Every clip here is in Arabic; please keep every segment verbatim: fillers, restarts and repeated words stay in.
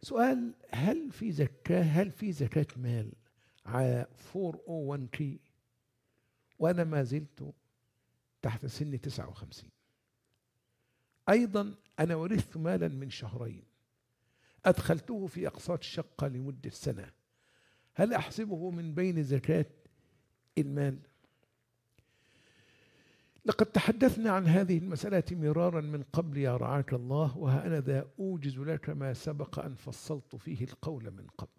سؤال: هل في زكاة هل في زكاة مال على أربعمائة وواحد كي وأنا ما زلت تحت سن تسعة وخمسين؟ أيضا أنا ورثت مالا من شهرين أدخلته في أقساط شقة لمدة سنة، هل أحسبه من بين زكاة المال؟ لقد تحدثنا عن هذه المسألة مرارا من قبل يا رعاك الله، وها أنا ذا أوجز لك ما سبق أن فصلت فيه القول من قبل.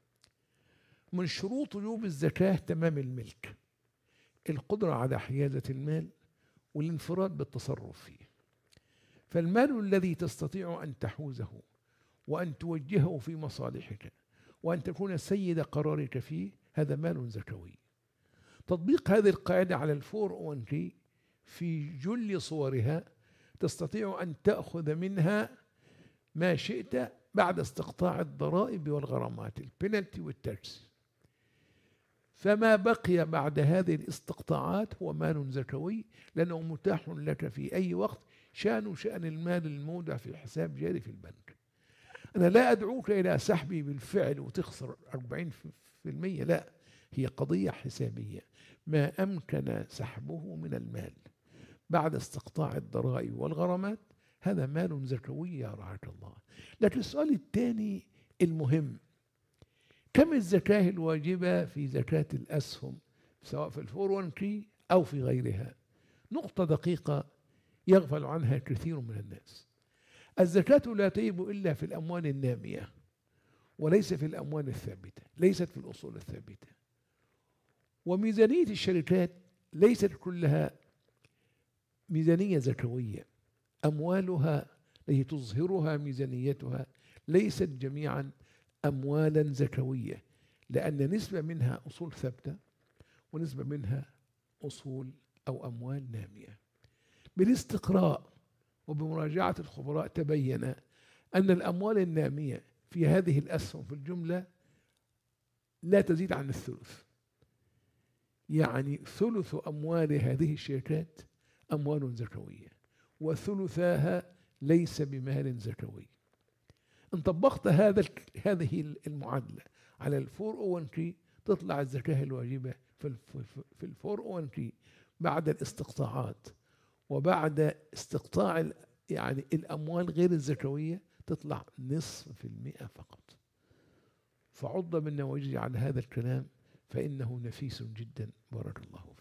من شروط وجوب الزكاة تمام الملك، القدرة على حيازة المال والانفراد بالتصرف فيه. فالمال الذي تستطيع أن تحوزه وأن توجهه في مصالحك وأن تكون سيد قرارك فيه، هذا مال زكوي. تطبيق هذه القاعدة على الفور أون كي في جل صورها، تستطيع أن تأخذ منها ما شئت بعد استقطاع الضرائب والغرامات، البنالتي والتاكس. فما بقي بعد هذه الاستقطاعات هو مال زكوي، لأنه متاح لك في أي وقت، شأن شأن المال المودع في حساب جاري في البنك. أنا لا أدعوك إلى سحبي بالفعل وتخسر أربعين بالمئة، لا، هي قضية حسابية. ما أمكن سحبه من المال بعد استقطاع الضرائب والغرامات هذا مال زكوي يا رعاك الله. لكن السؤال الثاني المهم: كم الزكاة الواجبة في زكاة الأسهم سواء في الفور وان كي أو في غيرها؟ نقطة دقيقة يغفل عنها كثير من الناس. الزكاة لا تجب إلا في الأموال النامية وليس في الأموال الثابتة، ليست في الأصول الثابتة. وميزانية الشركات ليست كلها ميزانية زكوية، أموالها التي تظهرها ميزانيتها ليست جميعا أموالا زكوية، لأن نسبة منها أصول ثابتة ونسبة منها أصول أو أموال نامية. بالاستقراء وبمراجعة الخبراء تبين أن الأموال النامية في هذه الأسهم في الجملة لا تزيد عن الثلث، يعني ثلث أموال هذه الشركات أموال زكوية وثلثاها ليس بمال زكوي. إن طبقت هذا هذه المعادلة على الفور أو وان كي تطلع الزكاة الواجبة في الفور أو وان كي بعد الاستقطاعات وبعد استقطاع يعني الأموال غير الزكوية تطلع نصف في المئة فقط. فعض من وجهي على هذا الكلام فإنه نفيس جدا. بارك الله فيك.